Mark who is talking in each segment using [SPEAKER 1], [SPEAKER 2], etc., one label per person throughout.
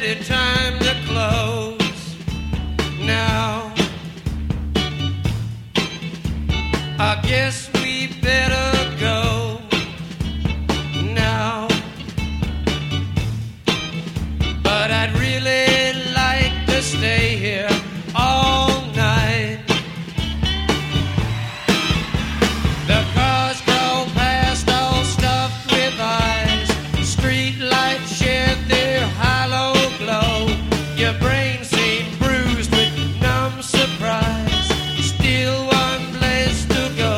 [SPEAKER 1] it time to close now. I guess we better go now. But I'd really like to stay here all night. The cars go past all stuffed with eyes. Street lights shed their hollow glow. Your brain seemed bruised with numb surprise. Still one place to go.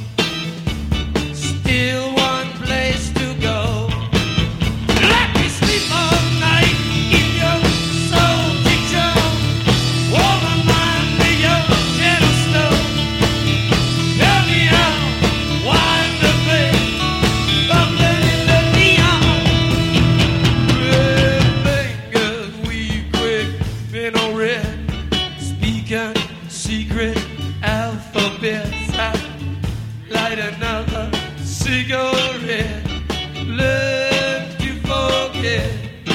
[SPEAKER 1] Still one place to go. Let me sleep all night in your soul picture. Warm my mind with your gentle snow. Tell me how wonderfully bubbling in the neon. Red fingers weave quick, pin on red, speaking secret alphabets. I light another cigarette. Learn to forget.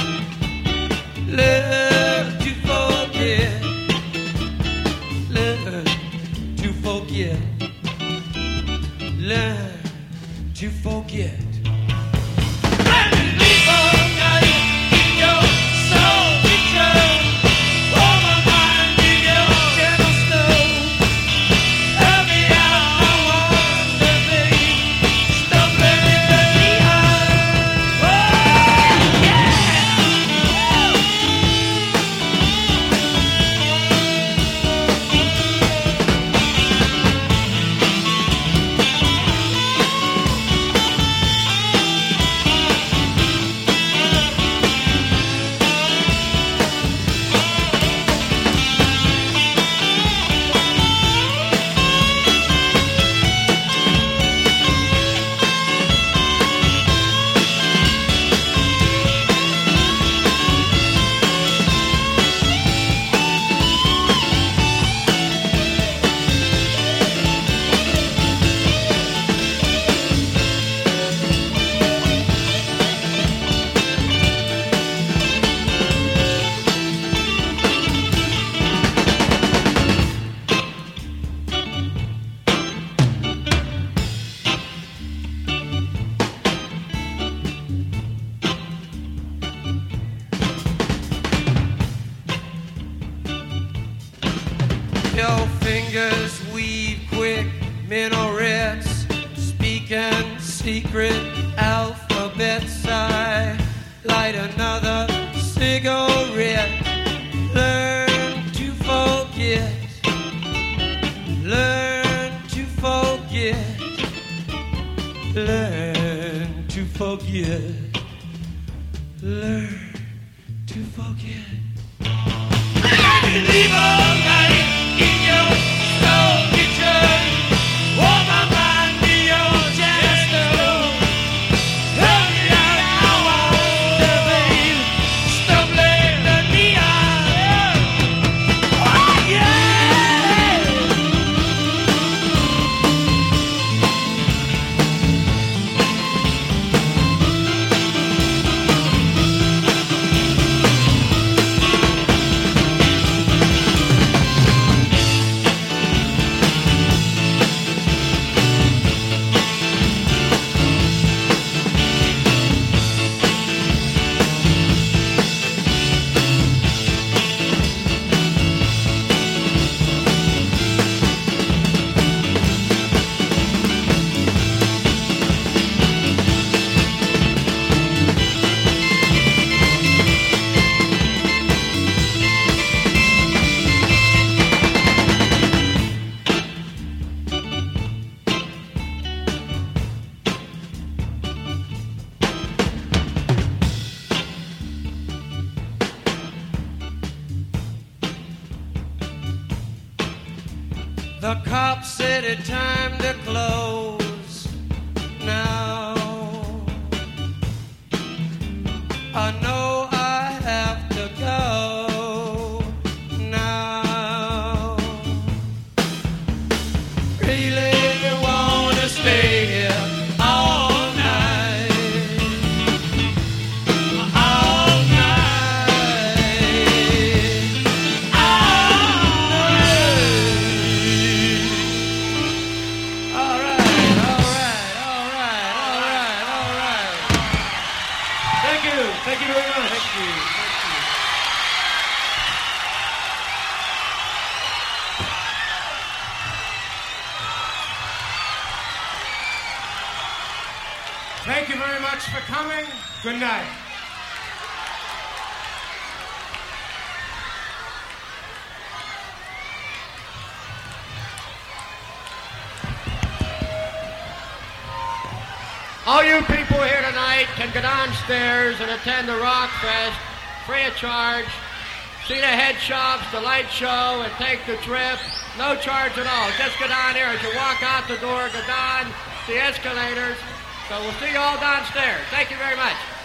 [SPEAKER 1] Learn to forget. Learn to forget. Learn to forget. Let me sleep all night in your soul picture. Warm my mind with your gentle snow. Tell me how I wonder, babe, stumbling in the neon. Oh, yeah! Your fingers weave quick minarets, speaking secret alphabets. I light another cigarette. Learn to forget. Learn to forget. Learn to forget. Learn to forget. Leave all night in your soul picture. Warm my mind with your gentle snow. Tell me how I wonder, babe, stumbling in the neon. Oh, yeah! The cops said it's time to close now. I know I have to go now. Really wanna stay here all night. All night.
[SPEAKER 2] much for coming. Good night.
[SPEAKER 3] All you people here tonight can go downstairs and attend the Rock Fest free of charge. See the head shops, the light show, and take the trip. No charge at all. Just go down here. As you walk out the door, go down the escalators. So we'll see you all downstairs. Thank you very much.